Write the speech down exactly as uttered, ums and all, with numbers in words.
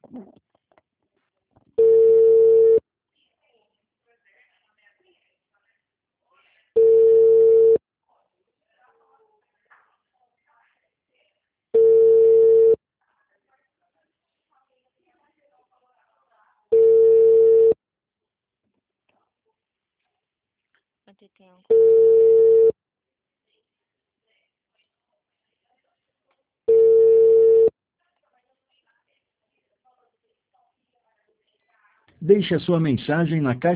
Quanto tempo? Deixe a sua mensagem na caixa